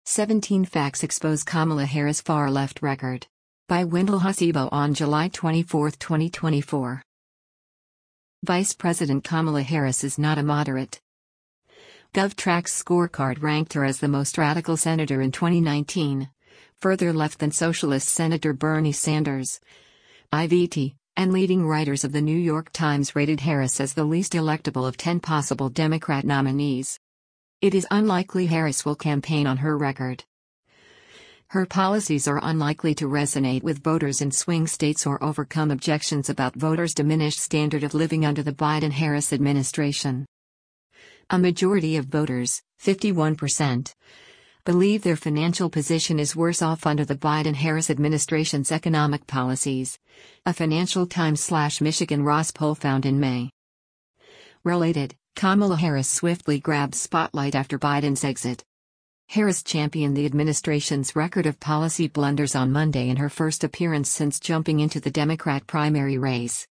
17 Facts Expose Kamala Harris' Far-Left Record. By Wendell Hasibo on July 24, 2024. Vice President Kamala Harris is not a moderate. GovTrack's scorecard ranked her as the most radical senator in 2019, further left than socialist Senator Bernie Sanders. IVT, and leading writers of the New York Times rated Harris as the least electable of 10 possible Democrat nominees. It is unlikely Harris will campaign on her record. Her policies are unlikely to resonate with voters in swing states or overcome objections about voters' diminished standard of living under the Biden-Harris administration. A majority of voters, 51%, believe their financial position is worse off under the Biden-Harris administration's economic policies, a Financial Times/Michigan Ross poll found in May. Related, Kamala Harris swiftly grabs spotlight after Biden's exit. Harris championed the administration's record of policy blunders on Monday in her first appearance since jumping into the Democrat primary race.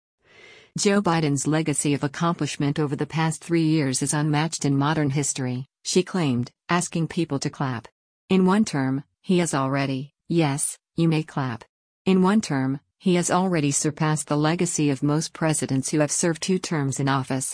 Joe Biden's legacy of accomplishment over the past 3 years is unmatched in modern history, she claimed, asking people to clap. In one term, he has already, yes, you may clap. In one term, he has already surpassed the legacy of most presidents who have served 2 terms in office.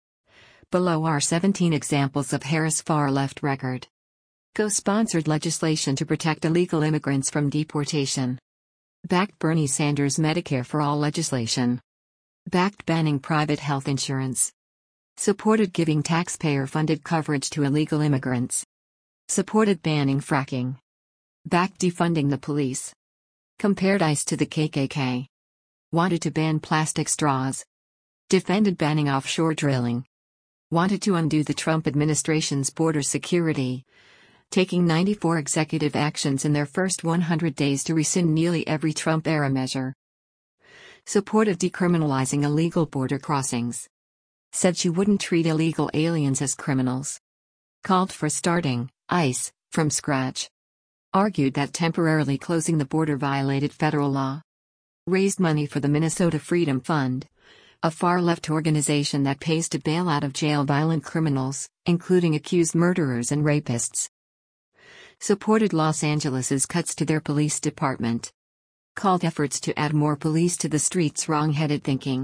Below are 17 examples of Harris' far-left record. Co-sponsored legislation to protect illegal immigrants from deportation. Backed Bernie Sanders' Medicare for All legislation. Backed banning private health insurance. Supported giving taxpayer-funded coverage to illegal immigrants. Supported banning fracking. Backed defunding the police. Compared ICE to the KKK. Wanted to ban plastic straws. Defended banning offshore drilling. Wanted to undo the Trump administration's border security. Taking 94 executive actions in their first 100 days to rescind nearly every Trump-era measure. Supported decriminalizing illegal border crossings. Said she wouldn't treat illegal aliens as criminals. Called for starting ICE from scratch. Argued that temporarily closing the border violated federal law. Raised money for the Minnesota Freedom Fund, a far-left organization that pays to bail out of jail violent criminals, including accused murderers and rapists. Supported Los Angeles's cuts to their police department. Called efforts to add more police to the streets wrong-headed thinking.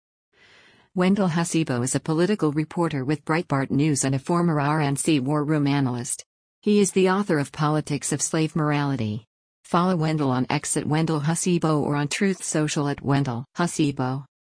Wendell Hasibo is a political reporter with Breitbart News and a former RNC war room analyst. He is the author of Politics of Slave Morality. Follow Wendell on X at Wendell Hasibo or on Truth Social at Wendell Hasibo.